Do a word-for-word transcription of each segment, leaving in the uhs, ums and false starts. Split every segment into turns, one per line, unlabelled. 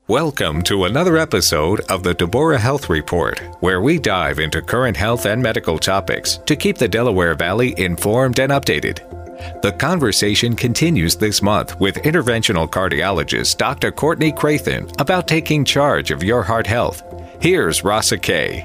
Welcome to another episode of the Deborah Health Report, where we dive into current health and medical topics to keep the Delaware Valley informed and updated. The conversation continues this month with interventional cardiologist Doctor Courtney Crathen about taking charge of your heart health. Here's Rasa Kay.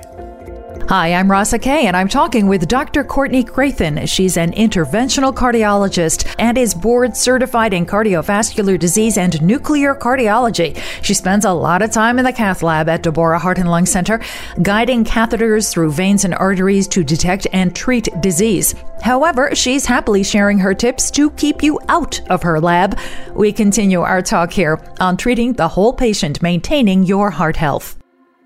Hi, I'm Rasa Kay, and I'm talking with Doctor Courtney Crathen. She's an interventional cardiologist and is board certified in cardiovascular disease and nuclear cardiology. She spends a lot of time in the cath lab at Deborah Heart and Lung Center, guiding catheters through veins and arteries to detect and treat disease. However, she's happily sharing her tips to keep you out of her lab. We continue our talk here on treating the whole patient, maintaining your heart health.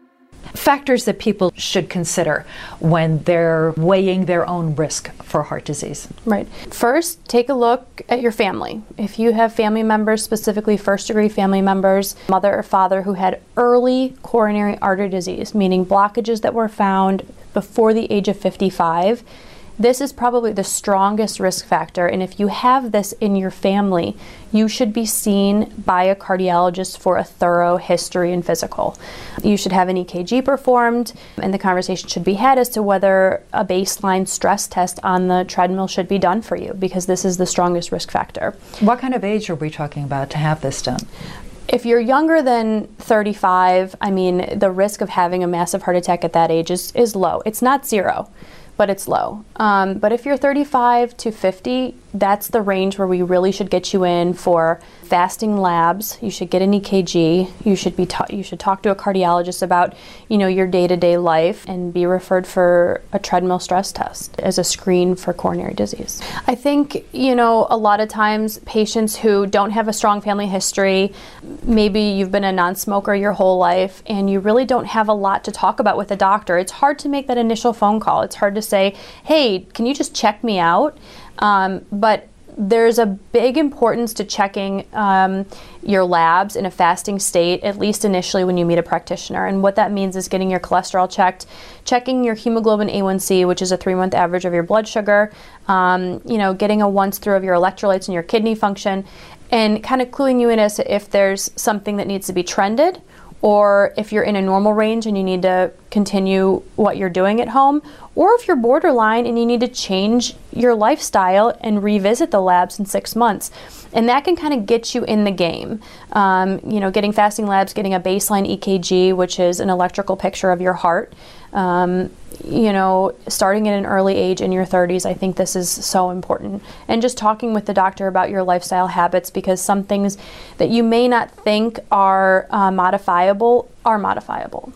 Factors that people should consider when they're weighing their own risk for heart disease.
Right. First, take a look at your family. If you have family members, specifically first-degree family members, mother or father who had early coronary artery disease, meaning blockages that were found before the age of fifty-five, this is probably the strongest risk factor, and if you have this in your family, you should be seen by a cardiologist for a thorough history and physical. You should have an E K G performed, and the conversation should be had as to whether a baseline stress test on the treadmill should be done for you, because this is the strongest risk factor.
What kind of age are we talking about to have this done?
If you're younger than thirty-five, I mean, the risk of having a massive heart attack at that age is, is low. It's not zero, but it's low. Um, but if you're thirty-five to fifty, that's the range where we really should get you in for fasting labs. You should get an E K G. You should be ta- you should talk to a cardiologist about, you know, your day-to-day life and be referred for a treadmill stress test as a screen for coronary disease. I think, you know, a lot of times patients who don't have a strong family history, maybe you've been a non-smoker your whole life and you really don't have a lot to talk about with a doctor. It's hard to make that initial phone call. It's hard to say, hey, can you just check me out? Um, but there's a big importance to checking um, your labs in a fasting state, at least initially when you meet a practitioner. And what that means is getting your cholesterol checked, checking your hemoglobin A one C, which is a three-month average of your blood sugar, um, you know, getting a once through of your electrolytes and your kidney function, and kind of cluing you in as to if there's something that needs to be trended, or if you're in a normal range and you need to continue what you're doing at home, or if you're borderline and you need to change your lifestyle and revisit the labs in six months. And that can kind of get you in the game. Um, you know, getting fasting labs, getting a baseline E K G, which is an electrical picture of your heart. Um, you know, starting at an early age in your thirties, I think this is so important. And just talking with the doctor about your lifestyle habits, because some things that you may not think are uh, modifiable are modifiable.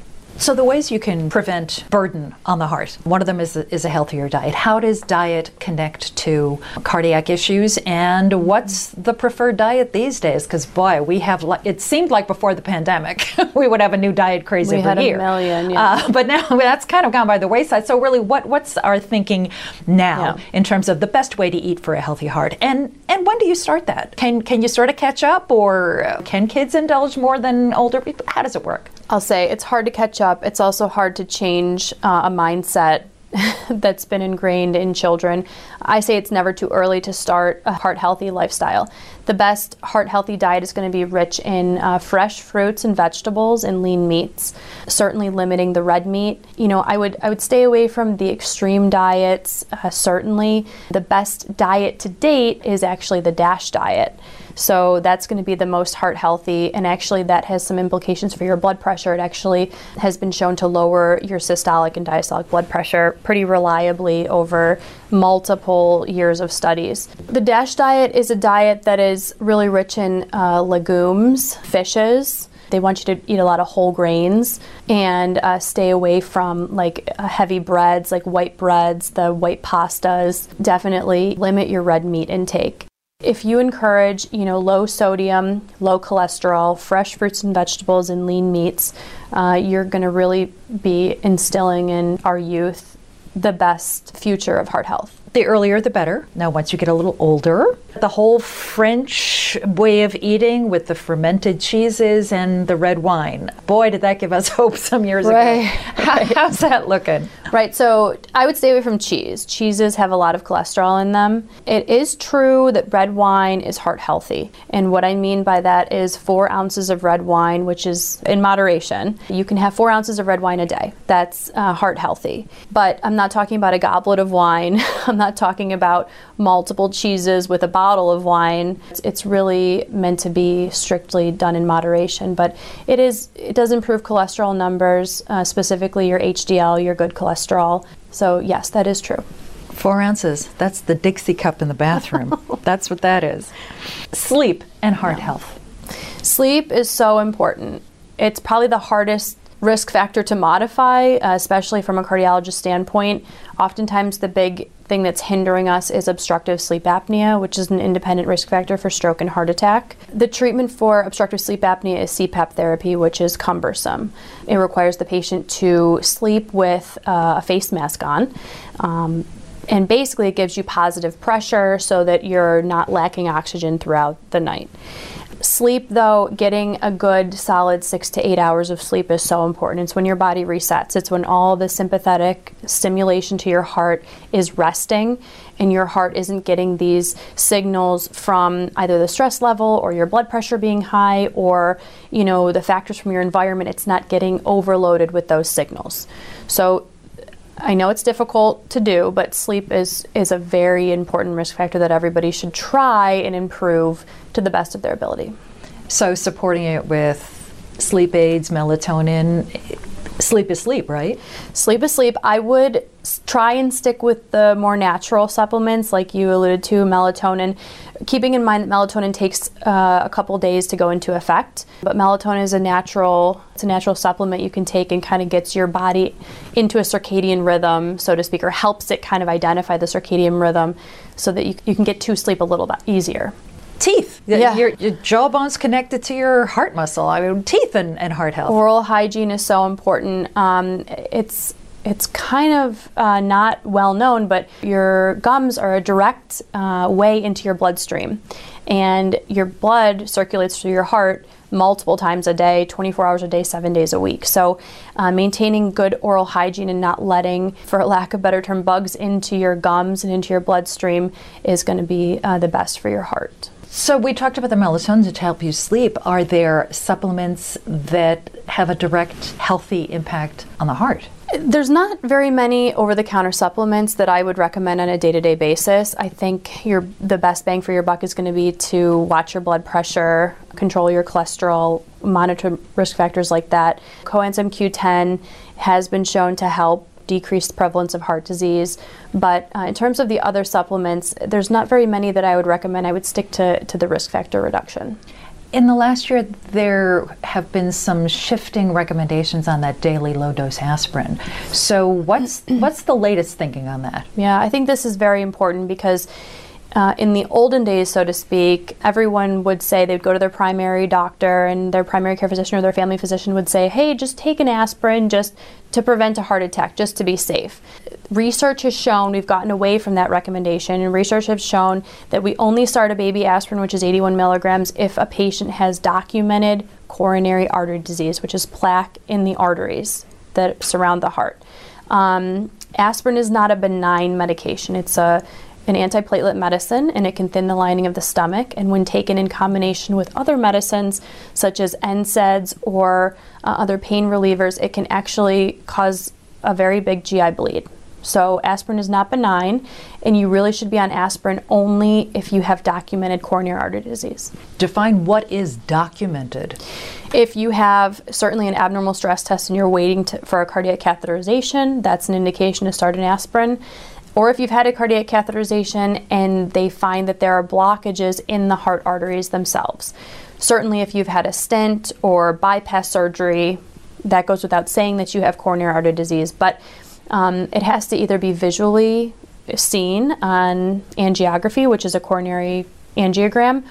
So the ways you can prevent burden on the heart, one of them is a, is a healthier diet. How does diet connect to cardiac issues, and what's the preferred diet these days? Because boy, we have, li- it seemed like before the pandemic, we would have a new diet craze
we
every
had
year.
a million, yeah.
Uh, but now that's kind of gone by the wayside. So really, what what's our thinking now
yeah.
in terms of the best way to eat for a healthy heart? And and when do you start that? Can, can you sort of catch up, or can kids indulge more than older people? How does it work?
I'll say it's hard to catch up. It's also hard to change uh, a mindset that's been ingrained in children. I say it's never too early to start a heart-healthy lifestyle. The best heart-healthy diet is going to be rich in uh, fresh fruits and vegetables and lean meats, certainly limiting the red meat. You know, I would I would stay away from the extreme diets, uh, certainly. The best diet to date is actually the DASH diet. So that's going to be the most heart healthy, and actually that has some implications for your blood pressure. It actually has been shown to lower your systolic and diastolic blood pressure pretty reliably over multiple years of studies. The DASH diet is a diet that is really rich in uh, legumes, fishes. They want you to eat a lot of whole grains and uh, stay away from like uh, heavy breads, like white breads, the white pastas. Definitely limit your red meat intake. If you encourage, you know, low sodium, low cholesterol, fresh fruits and vegetables, and lean meats, uh, you're going to really be instilling in our youth the best future of heart health.
The earlier the better. Now, once you get a little older, the whole French way of eating with the fermented cheeses and the red wine. Boy, did that give us hope some years
right.
ago. Right. How's that looking?
Right, so I would stay away from cheese. Cheeses have a lot of cholesterol in them. It is true that red wine is heart healthy. And what I mean by that is four ounces of red wine, which is in moderation. You can have four ounces of red wine a day. That's uh, heart healthy. But I'm not talking about a goblet of wine. I'm not talking about multiple cheeses with a bottle of wine. It's, it's really meant to be strictly done in moderation. But it is it does improve cholesterol numbers, uh, specifically your H D L, your good cholesterol. So yes, that is true.
Four ounces. That's the Dixie cup in the bathroom. That's what that is. Sleep and heart
Yeah.
health.
Sleep is so important. It's probably the hardest risk factor to modify, uh, especially from a cardiologist standpoint. Oftentimes the big thing that's hindering us is obstructive sleep apnea, which is an independent risk factor for stroke and heart attack. The treatment for obstructive sleep apnea is C PAP therapy, which is cumbersome. It requires the patient to sleep with uh, a face mask on. Um, and basically it gives you positive pressure so that you're not lacking oxygen throughout the night. Sleep, though, getting a good solid six to eight hours of sleep is so important. It's when your body resets. It's when all the sympathetic stimulation to your heart is resting and your heart isn't getting these signals from either the stress level or your blood pressure being high or, you know, the factors from your environment. It's not getting overloaded with those signals. So I know it's difficult to do, but sleep is, is a very important risk factor that everybody should try and improve to the best of their ability.
So supporting it with sleep aids, melatonin. Sleep is sleep, right?
Sleep is sleep. I would s- try and stick with the more natural supplements like you alluded to, melatonin, keeping in mind that melatonin takes uh, a couple days to go into effect. But melatonin is a natural, it's a natural supplement you can take and kind of gets your body into a circadian rhythm, so to speak, or helps it kind of identify the circadian rhythm so that you, you can get to sleep a little bit easier.
Teeth.
Yeah.
Your, your jawbone's connected to your heart muscle. I mean, teeth and, and heart health.
Oral hygiene is so important. Um, it's it's kind of uh, not well known, but your gums are a direct uh, way into your bloodstream, and your blood circulates through your heart multiple times a day, twenty-four hours a day, seven days a week. So uh, maintaining good oral hygiene and not letting, for lack of a better term, bugs into your gums and into your bloodstream is going to be uh, the best for your heart.
So we talked about the melatonin to help you sleep. Are there supplements that have a direct healthy impact on the heart?
There's not very many over-the-counter supplements that I would recommend on a day-to-day basis. I think your the best bang for your buck is going to be to watch your blood pressure, control your cholesterol, monitor risk factors like that. Coenzyme Q ten has been shown to help decrease the prevalence of heart disease. But uh, in terms of the other supplements, there's not very many that I would recommend. I would stick to, to the risk factor reduction.
In the last year, there have been some shifting recommendations on that daily low-dose aspirin. So what's what's the latest thinking on that?
Yeah, I think this is very important because uh, in the olden days, so to speak, everyone would say they'd go to their primary doctor and their primary care physician or their family physician would say, hey, just take an aspirin just to prevent a heart attack, just to be safe. Research has shown, we've gotten away from that recommendation, and research has shown that we only start a baby aspirin, which is eighty-one milligrams, if a patient has documented coronary artery disease, which is plaque in the arteries that surround the heart. Um, aspirin is not a benign medication. It's a an antiplatelet medicine, and it can thin the lining of the stomach, and when taken in combination with other medicines such as N SAIDs or uh, other pain relievers, it can actually cause a very big G I bleed. So aspirin is not benign, and you really should be on aspirin only if you have documented coronary artery disease.
Define what is documented.
If you have certainly an abnormal stress test and you're waiting to, for a cardiac catheterization, that's an indication to start an aspirin. Or if you've had a cardiac catheterization and they find that there are blockages in the heart arteries themselves. Certainly if you've had a stent or bypass surgery, that goes without saying that you have coronary artery disease, but um, it has to either be visually seen on angiography, which is a coronary angiogram,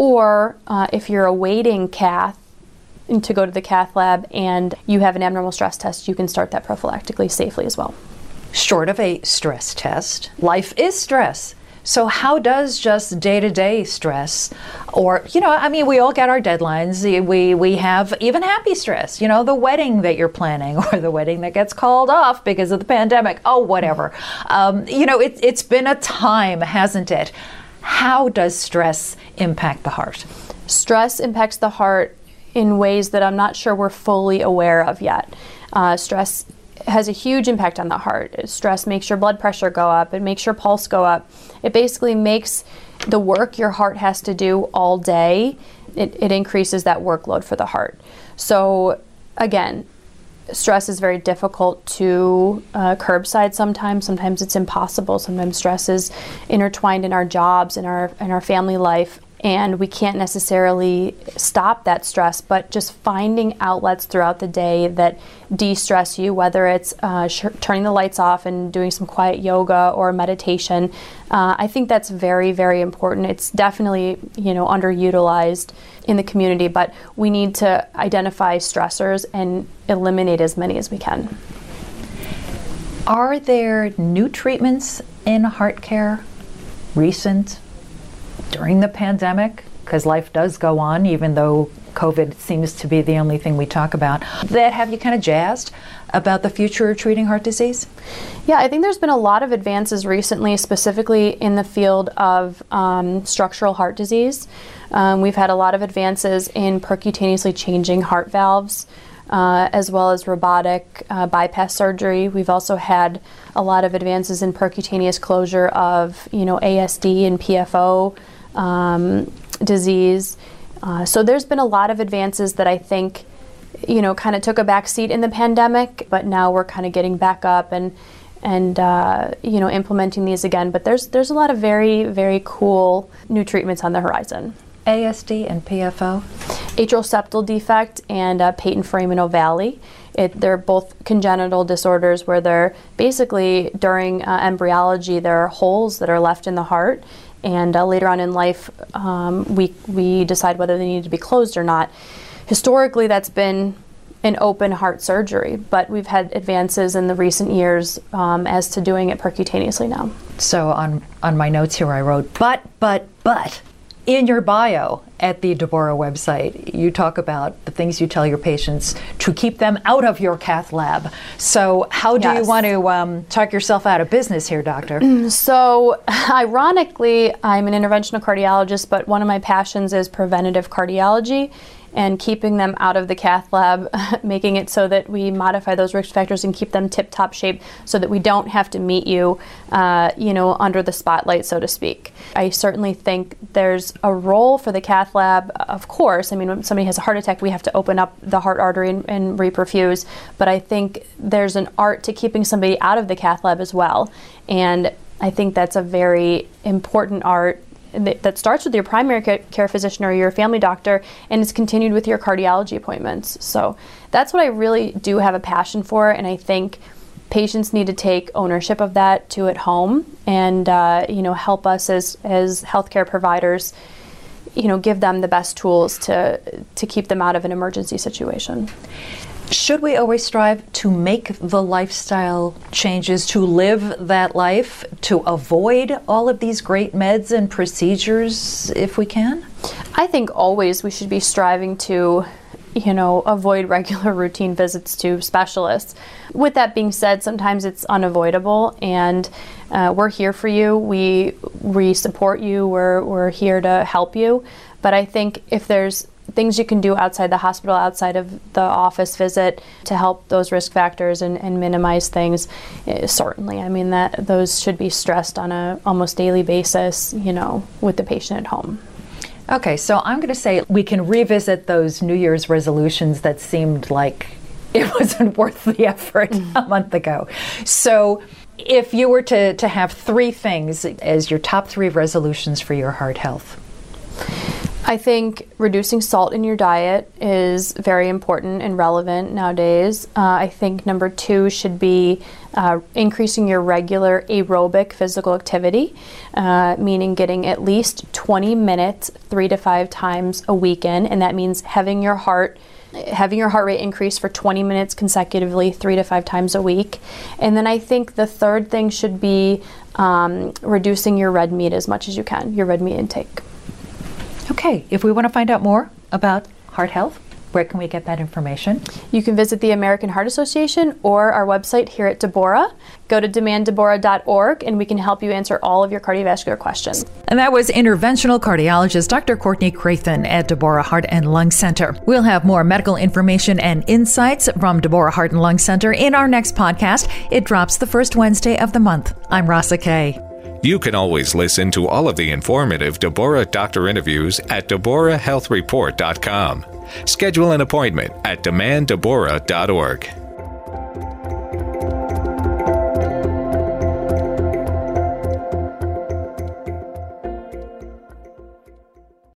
or uh, if you're awaiting cath to go to the cath lab and you have an abnormal stress test, you can start that prophylactically safely as well.
short of a stress test. Life is stress. So how does just day-to-day stress, or, you know, I mean, we all get our deadlines. We we have even happy stress, you know, the wedding that you're planning or the wedding that gets called off because of the pandemic. Oh, whatever. Um, you know, it, it's been a time, hasn't it? How does stress impact the heart?
Stress impacts the heart in ways that I'm not sure we're fully aware of yet. Uh, stress has a huge impact on the heart. Stress makes your blood pressure go up. It makes your pulse go up. It basically makes the work your heart has to do all day, it, it increases that workload for the heart. So again, stress is very difficult to uh, curbside sometimes. Sometimes it's impossible. Sometimes stress is intertwined in our jobs, in our, in our family life. And we can't necessarily stop that stress, but just finding outlets throughout the day that de-stress you, whether it's uh, sh- turning the lights off and doing some quiet yoga or meditation. Uh, I think that's very, very important. It's definitely, you know, underutilized in the community, but we need to identify stressors and eliminate as many as we can.
Are there new treatments in heart care, recent, during the pandemic, because life does go on, even though COVID seems to be the only thing we talk about, that have you kind of jazzed about the future of treating heart disease?
Yeah, I think there's been a lot of advances recently, specifically in the field of um, structural heart disease. Um, we've had a lot of advances in percutaneously changing heart valves, uh, as well as robotic uh, bypass surgery. We've also had a lot of advances in percutaneous closure of, you know, A S D and P F O um, disease. Uh, so there's been a lot of advances that I think, you know, kind of took a back seat in the pandemic, but now we're kind of getting back up and and uh, you know, implementing these again. But there's there's a lot of very, very cool new treatments on the horizon.
A S D and P F O?
Atrial septal defect and uh, patent foramen ovale. It, they're both congenital disorders where they're basically, during uh, embryology, there are holes that are left in the heart, and uh, later on in life, um, we, we decide whether they need to be closed or not. Historically, that's been an open heart surgery, but we've had advances in the recent years um, as to doing it percutaneously now.
So on, on my notes here I wrote, but, but, but, in your bio at the Deborah website, you talk about the things you tell your patients to keep them out of your cath lab. So how do yes. you want to um, talk yourself out of business here, doctor?
So ironically, I'm an interventional cardiologist, but one of my passions is preventative cardiology and keeping them out of the cath lab, making it so that we modify those risk factors and keep them tip-top shape so that we don't have to meet you, uh, you know, under the spotlight, so to speak. I certainly think there's a role for the cath lab, of course. I mean, when somebody has a heart attack, we have to open up the heart artery and, and reperfuse, but I think there's an art to keeping somebody out of the cath lab as well. And I think that's a very important art that starts with your primary care physician or your family doctor, and is continued with your cardiology appointments. So that's what I really do have a passion for, and I think patients need to take ownership of that to at home, and uh, you know, help us as as healthcare providers, you know, give them the best tools to to keep them out of an emergency situation.
Should we always strive to make the lifestyle changes, to live that life, to avoid all of these great meds and procedures if we can?
I think always we should be striving to, you know, avoid regular routine visits to specialists. With that being said, sometimes it's unavoidable, and uh, we're here for you. We we support you. We're we're here to help you. But I think if there's things you can do outside the hospital, outside of the office visit, to help those risk factors and, and minimize things, eh, certainly. I mean, that those should be stressed on a almost daily basis, you know, with the patient at home.
Okay, so I'm going to say we can revisit those New Year's resolutions that seemed like it wasn't worth the effort mm-hmm. a month ago. So if you were to, to have three things as your top three resolutions for your heart health.
I think reducing salt in your diet is very important and relevant nowadays. Uh, I think number two should be uh, increasing your regular aerobic physical activity, uh, meaning getting at least twenty minutes three to five times a weekend, and that means having your heart having your heart rate increase for twenty minutes consecutively, three to five times a week. And then I think the third thing should be um, reducing your red meat as much as you can, your red meat intake.
Okay, if we want to find out more about heart health, where can we get that information?
You can visit the American Heart Association or our website here at Deborah. Go to demand deborah dot org and we can help you answer all of your cardiovascular questions.
And that was interventional cardiologist Doctor Courtney Crathen at Deborah Heart and Lung Center. We'll have more medical information and insights from Deborah Heart and Lung Center in our next podcast. It drops the first Wednesday of the month. I'm Rasa Kay.
You can always listen to all of the informative Deborah doctor interviews at deborah health report dot com. Schedule an appointment at demand deborah dot org.